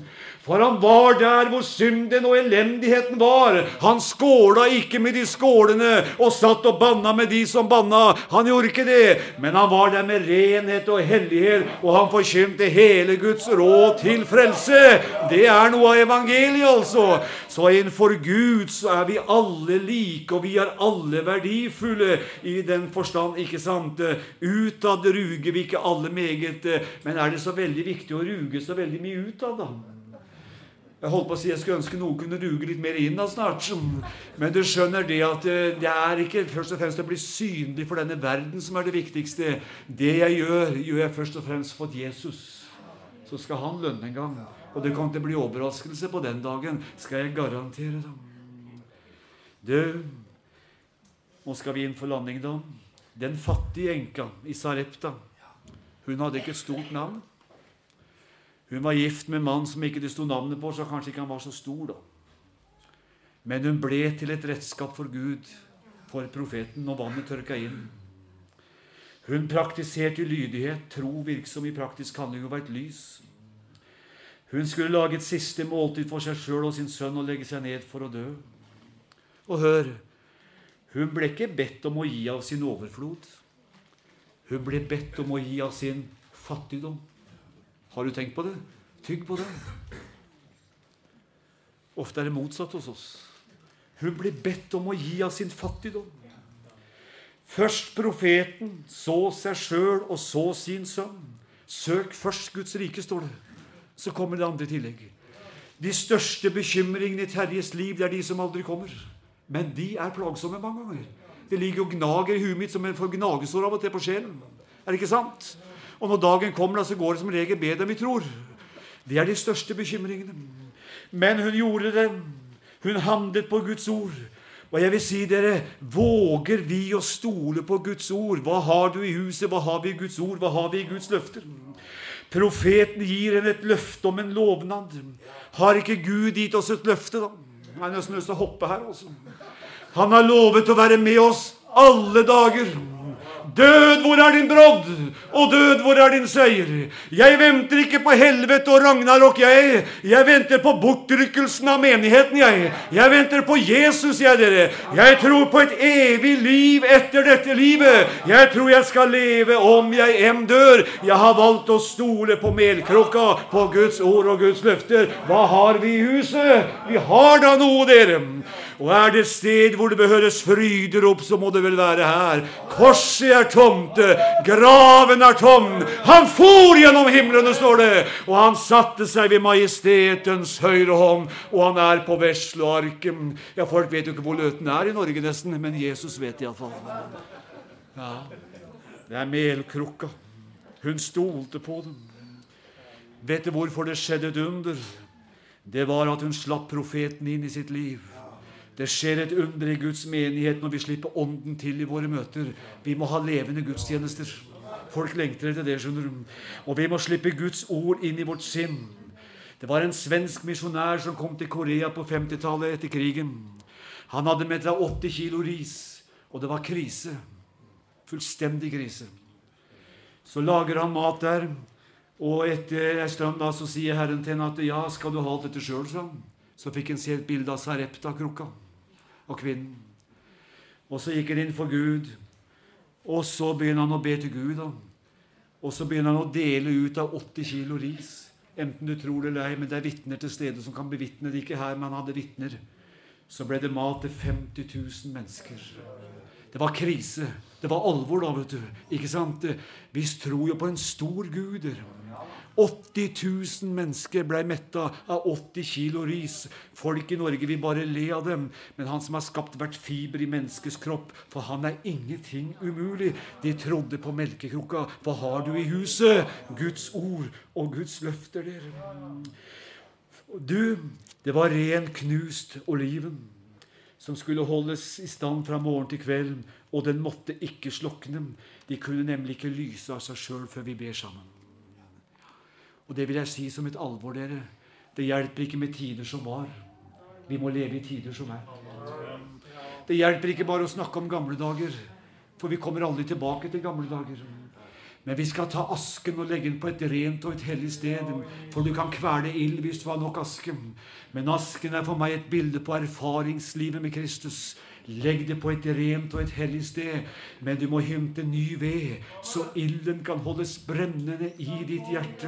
For han var der hvor synden og elendigheten var. Han skåla ikke med de skålene og satt og banna med de som banna. Han gjorde ikke det, men han var der med renhet og hellighet, og han forkynte hele Guds råd til frelse. Det er noe av evangeliet, altså. Så innenfor Gud så er vi alle like, og vi er alle verdifulle i den forstand, ikke sant? Utad ruger vi ikke alle meget, men er det så veldig viktig å ruge så veldig mye utad da? Jeg holdt på å si, jeg skulle ønske noen kunne ruge litt mer inn da snart. Men du skjønner det at det er ikke først og fremst å bli synlig for denne verden som er det viktigste. Det jeg gjør, gjør jeg først og fremst for Jesus. Så skal han lønne en gang. Og det kommer til å bli overraskelse på den dagen, skal jeg garantere dem. Du, nå skal vi inn for landing da. Den fattige enka i Sarepta, hun hadde ikke et stort navn. Hun var gift med en mann som ikke det stod navnet på, så kanskje ikke han var så stor da. Men hun ble til et redskap for Gud, for profeten, når vannet tørka inn. Hun praktiserte lydighet, tro virksom i praktisk handling og var et lys. Hun skulle lage et siste måltid for seg selv og sin sønn og legge seg ned for å dø. Og hør, hun ble ikke bedt om å gi av sin overflod. Hun ble bedt om å gi av sin fattigdom. Har du tenkt på det? Tygg på det. Ofte er det motsatt hos oss. Hun ble bedt om å gi av sin fattigdom. Først profeten så seg selv og så sin sønn. Søk først Guds rike, står det. Så kommer det andre tillegg. De største bekymringene i Terjes liv, det er de som aldri kommer. Men de er plagsomme mange ganger. Det ligger og gnager i huet mitt som en får gnagesår av og til på sjelen. Er det ikke sant? Og når dagen kommer, så går det som regel bedre enn vi tror. Det er de største bekymringene. Men hun gjorde det. Hun handlet på Guds ord. Og jeg vil si dere, våger vi å stole på Guds ord? Hva har du i huset? Hva har vi i Guds ord? Hva har vi i Guds løfter? Profeten gir henne et løfte om en lovnad. Har ikke Gud gitt oss et løfte da? Jeg er nesten nødt til å hoppe her også. Han har lovet å være med oss alle dager. Død, hvor er din brodd? Og død, hvor er din seier? Jeg venter ikke på helvete og Ragnarok, jeg. Jeg venter på bortrykkelsen av menigheten, jeg. Jeg venter på Jesus, jeg, dere. Jeg tror på et evig liv etter dette livet. Jeg tror jeg skal leve om jeg enn dør. Jeg har valgt å stole på melkrukka, på Guds ord og Guds løfter. Hva har vi i huset? Vi har da noe, dere. Og er det et sted hvor det behøres fryder opp, så må det vel være her. Korset er tomt, graven er tom. Han for gjennom himmelen, står det, og han satte seg ved majestetens høyre hånd, og han er på veslearken. Ja, folk vet jo ikke hvor løten er i Norge nesten, men Jesus vet i alle fall. Ja, det er melkrukka. Hun stolte på dem. Vet du hvorfor det skjedde et under? Det var at hun slapp profeten inn i sitt liv. Det skjer et under i Guds menighet når vi slipper ånden til i våre møter. Vi må ha levende gudstjenester. Folk lengter etter det, skjønner du. Og vi må slippe Guds ord inn i vårt sinn. Det var en svensk misjonær som kom til Korea på femtitallet etter krigen. Han hadde med seg åtti kilo ris, og det var krise. Fullstendig krise. Så lager han mat der, og etter en stund da så sier Herren til henne at ja, skal du ha alt dette selv, sa han. Så fikk han se et bilde av Sarepta-krukka og kvinnen. Og så gikk han inn for Gud, og så begynner han å be til Gud. Da. Og så begynner han å dele ut av åtti kilo ris. Enten du tror det eller ei, men det er vittner til stede som kan bevittne det. Ikke her, men han hadde vittner. Så ble det mat til femti tusen mennesker. Det var krise. Det var alvor da, vet du. Ikke sant? Vi tror jo på en stor Gud. åtti tusen mennesker ble mettet av åtti kilo ris. Folk i Norge vil bare le av dem, men han som har skapt hvert fiber i menneskets kropp, for han er ingenting umulig. De trodde på melkekrukka. Hva har du i huset? Guds ord og Guds løfter, dere. Du, det var ren knust oliven som skulle holdes i stand fra morgen til kveld, og den måtte ikke slokne. De kunne nemlig ikke lyse av seg selv før vi ber sammen. Og det vil jeg si som et alvor, dere. Det hjelper ikke med tider som var. Vi må leve i tider som er. Det hjelper ikke bare å snakke om gamle dager, for vi kommer aldri tilbake til gamle dager.
Men vi skal ta asken og legge den på et rent og et hellig sted, for du kan kvele ild hvis du har nok aske. Men asken er for meg et bilde på erfaringslivet med Kristus. Legg det på et rent og et hellig sted, men du må hente ny ved, så ilden kan holdes brennende i ditt hjerte.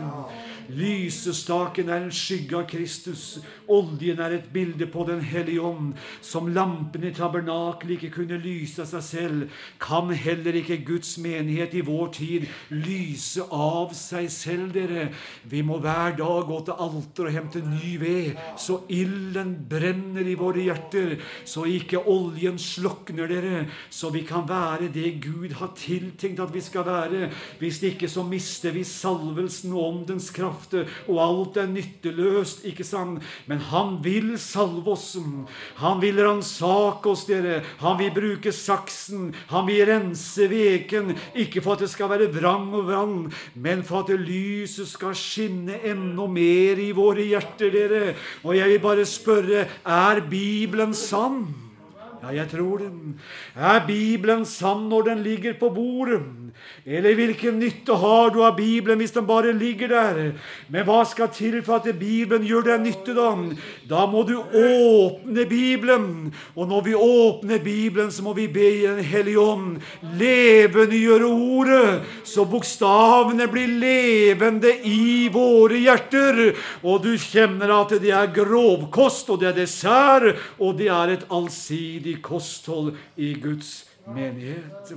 Lysestaken er en skygge av Kristus. Oljen er et bilde på den hellige ånd. Som lampen i tabernakel ikke kunne lyse av seg selv, kan heller ikke Guds menighet i vår tid lyse av seg selv, dere. Vi må hver dag gå til alter og hente ny ved, så ilden brenner i våre hjerter, så ikke oljen slukner, dere, så vi kan være det Gud har tiltenkt at vi skal være. Hvis ikke så mister vi salvelsen og åndens kraft, og alt er nytteløst, ikke sant? Men han vil salve oss. Han vil ransake oss, dere. Han vil bruke saksen. Han vil rense veken. Ikke for at det skal være vrang og vrang, men for at lyset skal skinne enda mer i våre hjerter, dere. Og jeg vil bare spørre, er Bibelen sann? Ja, jeg tror den. Er Bibelen sann når den ligger på bordet? Eller hvilken nytte har du av Bibelen hvis den bare ligger der? Men hva skal til for at Bibelen gjør deg nytte da? Da må du åpne Bibelen. Og når vi åpner Bibelen, så må vi be i den hellige ånd. Levendegjøre ordet, så bokstavene blir levende i våre hjerter. Og du kjenner at det er grovkost, og det er dessert, og det er et allsidig kosthold i Guds menighet.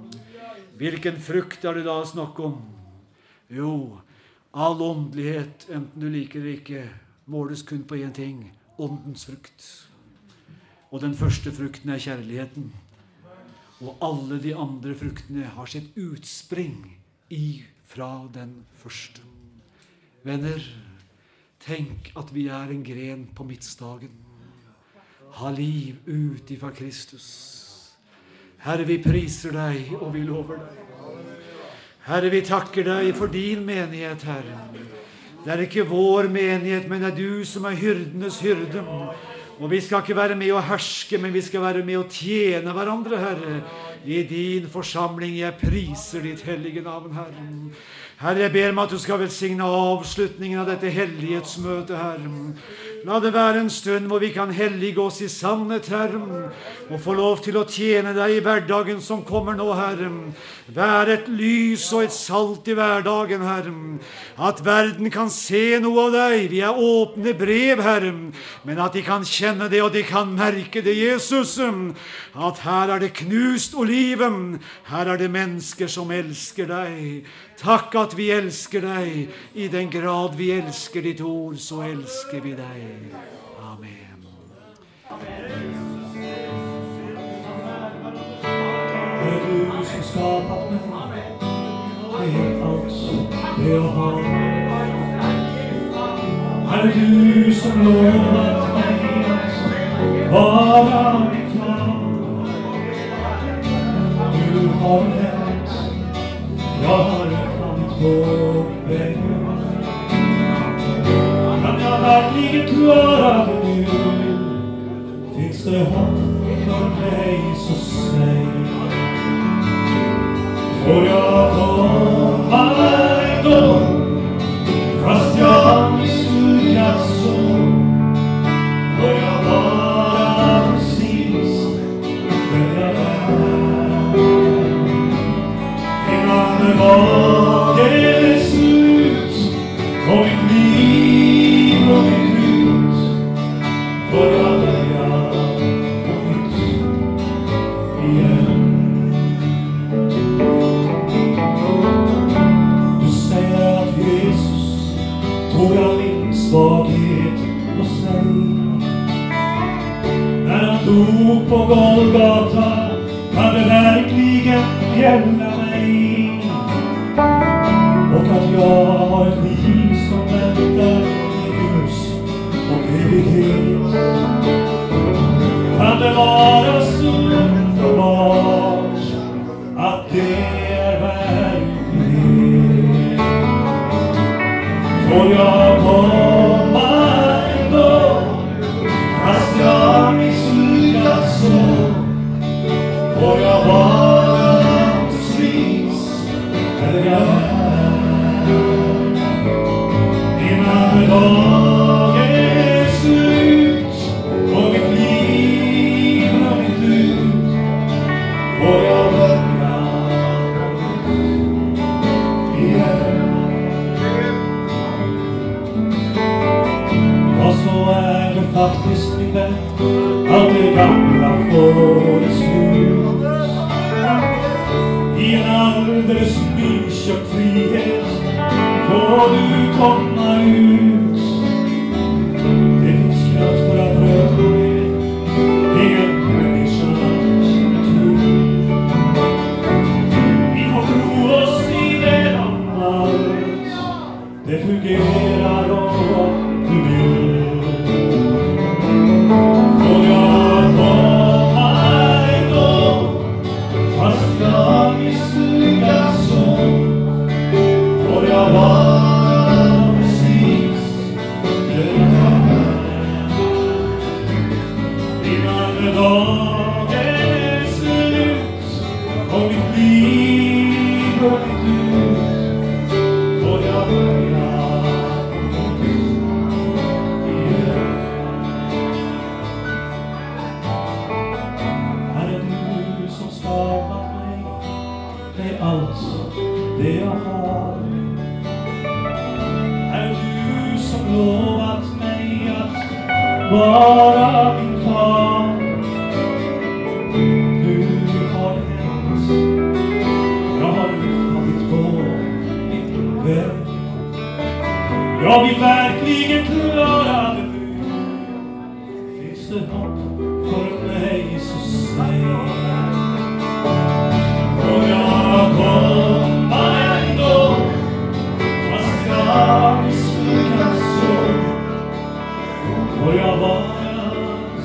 Hvilken frukt er det da å snakke om? Jo, all åndelighet, enten du liker det ikke, måles kun på en ting: åndens frukt. Og den første frukten er kjærligheten. Og alle de andre fruktene har sitt utspring ifra den første. Venner, tenk at vi er en gren på midtstagen. Ha liv ut ifra Kristus. Herre, vi priser deg, og vi lover deg. Herre, vi takker deg for din menighet, Herre. Det er ikke vår menighet, men det er du som er hyrdenes hyrde. Og vi skal ikke være med å herske, men vi skal være med å tjene hverandre, Herre. I din forsamling, jeg priser ditt hellige navn, Herre. Herre, jeg ber om at du skal velsigne avslutningen av dette hellighetsmøtet, Herre. La det være en stund hvor vi kan hellige oss i sannhet, Herre, og få lov til å tjene deg i hverdagen som kommer nå, Herre. Vær et lys og et salt i hverdagen, Herre. At verden kan se noe av deg. Vi er åpne brev, Herre, men at de kan kjenne det, og de kan merke det, Jesus. At her er det knust oliven. Her er det mennesker som elsker deg. Takk at vi elsker deg. I den grad vi elsker ditt ord, så elsker vi deg. Amen. Det er du som skapat meg. Det er alt det jeg har. Er det du som lovet meg at vara min far? Du har rett. Jeg har fant håpet. Kan jeg verkligen klara det nu? Finns det hopp för mig, så säg. Får jag komma ändå, fast jag misslyckats så? Får jag vara precis den jag är? Innan det var det slut, och mitt liv och mitt ut, får jag börja på nytt igen. Du säger att Jesus tog all min svaghet på sig. När han dog på Golgata, kan det verkligen gälla mig. Och att jag har ett liv som väntar i ljus och evighet. Kan det vara så uppenbart att det är verklighet? Får jag komma ändå, fast jag misslyckats så? Får jag vara precis där jag är?
dag är slut och mitt liv har mitt ut, får jag börja igen. Ja, så är det faktiskt min vän, allt det gamla får ett slut. I en alldeles nyköpt frihet får du komma ut. Det finns krafter att röra med, ingen människa tror. Vi får tro oss i det annat, det fungerar om du vill. Får jag komma en gång, fast jag misslyckats så, får jag vara precis den här. Innan dagen är slut och mitt liv går mitt ut, får jag börja igen. Är det du som skapat mig, det är allt det jag har? Är det du som lovat mig att vara min far? Nu har det hänt, jag har fallit på mitt väg. Jag vill verkligen klara det nu. Finns det hopp för mig så säg. Får jag komma en gång, fast jag misslyckats så, får jag vara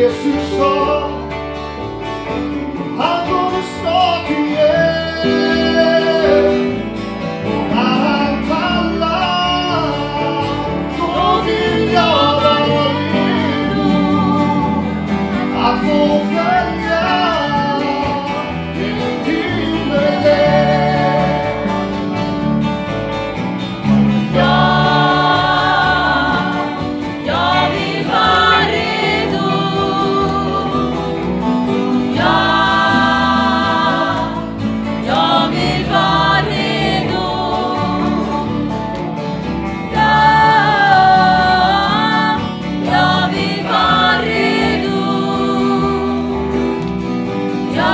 Jesus sa, han kommer snart igen. Och när han kallar, då vill jag vara redo att få följa genom himmelen.
Ja, jag vill vara redo. Ja, jag vill vara redo. Ja, jag vill vara redo. Ja,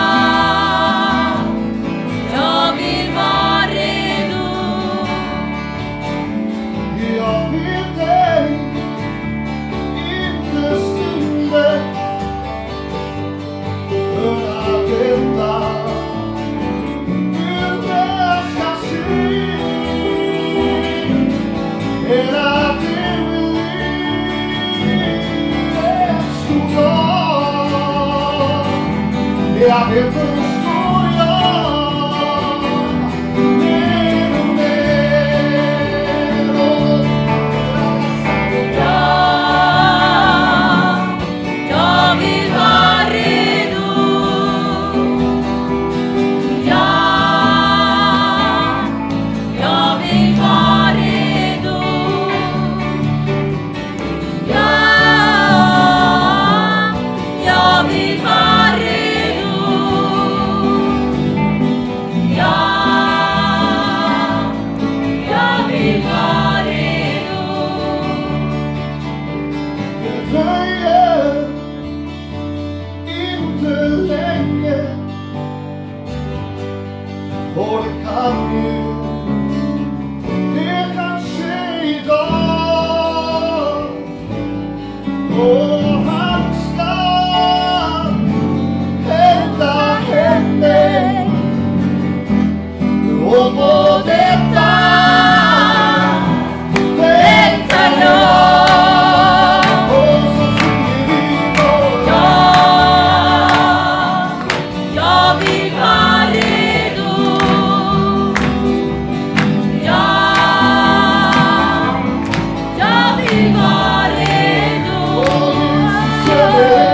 jag vill vara redo.
Jag vill dig inte stilla för att vänta hur det ska se är att det blir en stor dag. Jag vill förstå jag mer och mer och
Ja, jag vill vara redo. Ja, jag vill vara redo. Ja, jag vill vara redo. Ja, jag vill vara redo.
Det dröjer inte länge och det kan ju, det kan ske idag och han ska hämta henne och på detta väntar jag. Och så synger vi då.
Ja, jag vill vara redo. Ja, jag vill vara redo. Ja,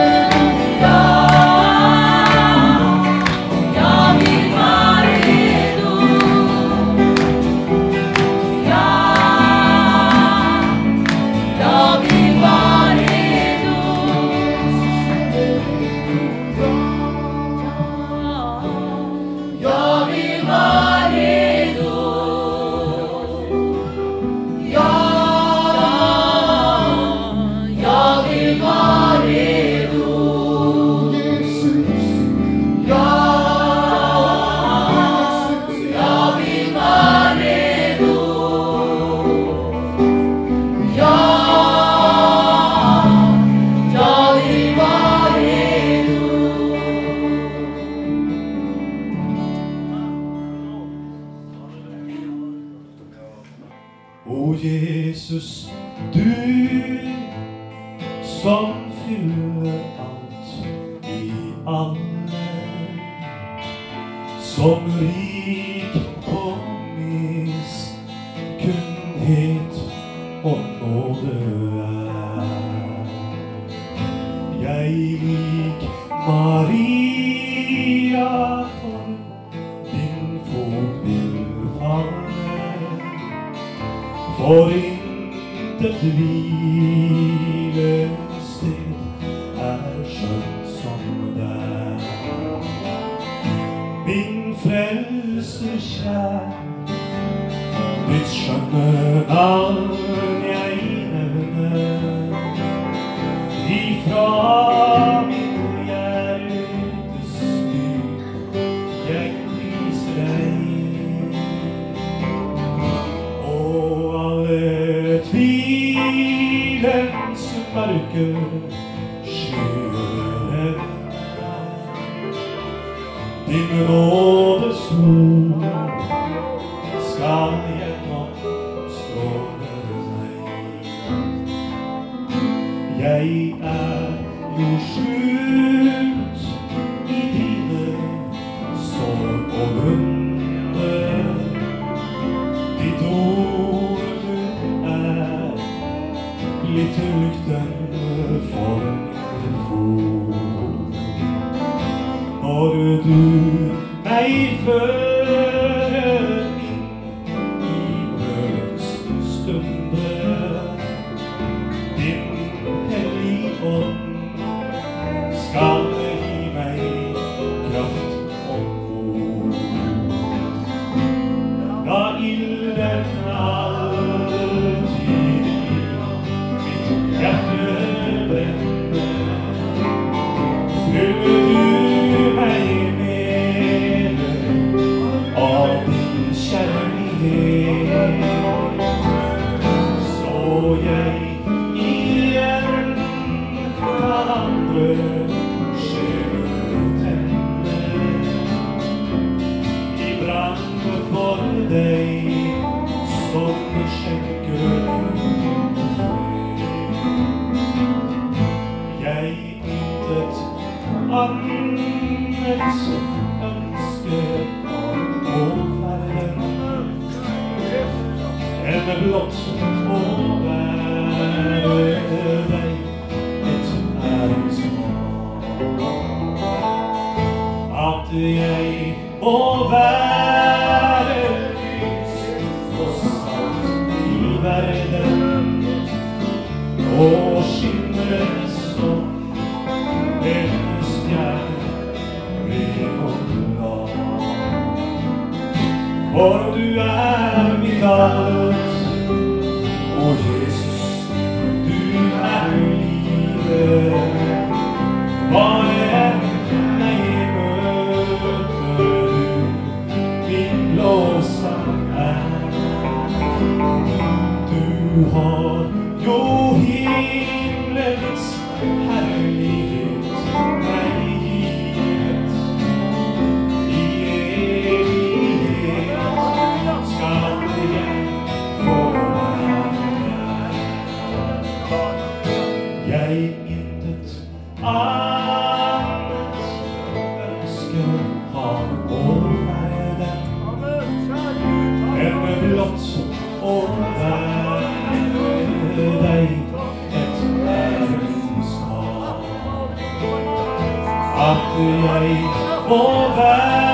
jag vill vara redo. Ja, jag vill vara redo. Jag vill vara redo. Ja, jag vill vara redo.
Jesus,
Ja, jag vill vara redo. Ja, jag vill vara redo.
O Jesus, du som fyller allt i alle, som rik på miskunnhet och nåde är. Jag lik Maria för din fot vill falle, för intet vilested är skönt som där. Min frälse kär, ditt sköne namn jag nämner, ifrån min hjärtes djup jag priser dig. Och alle tvilens mörker skyr din nådes sol skall genomstråla mig. Jag är gjort slut i dine sår og vunder. Ditt ord du er blitt til lykten for min fot. Når du meg fører inn i brødets stunder, din hellige ånd skal gi meg kraft og mod. La ilden alltid i mitt hjerte brenne. Fyll du meg med av din kjærlighet, så jeg igjen kan andre sjeler tenne i brann for deg som skjenker fred. Jeg intet annet ønsker å verden enn blott å være deg et æresbarn. At jeg må være lys og salt i verden og skinne som en stjerne ved vårt land. For du er mitt alt, og Jesus, du er livet. Bare meg møter du, min lovsang er. Du har jo himmelens herlighet meg gitt. I evighet skal jeg få være. Jeg intet annet ønsker har å være enn blott å være deg et æreskap. At jeg må være